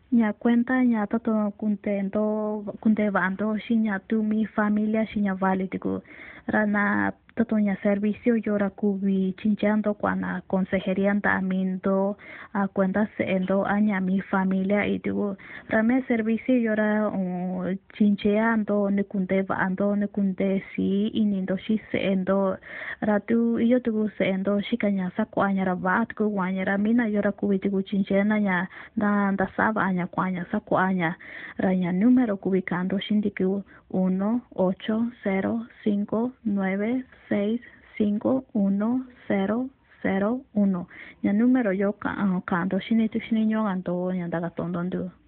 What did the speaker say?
Nhà cuenta nhà todo kunte bando si nhà tu mi familia si nhà vale digo rana todo nhà servicio yo ra kubi chinchando cuana consejería amindo a cuenta sendo a nhà mi familia y digo rame servicio yo ra chincheando ne kunte bando ne kunte si inindo si sendo ratu yo digo sendo si kanya sa kwanya ra bat ko wanya ra mina yo ra kubi digo chinchena nya da saba anya kwanya sa kwanya ranya número cubicando shindiku 18059651001 nya número yo kando shinitu shininyo ando nya daga tondondu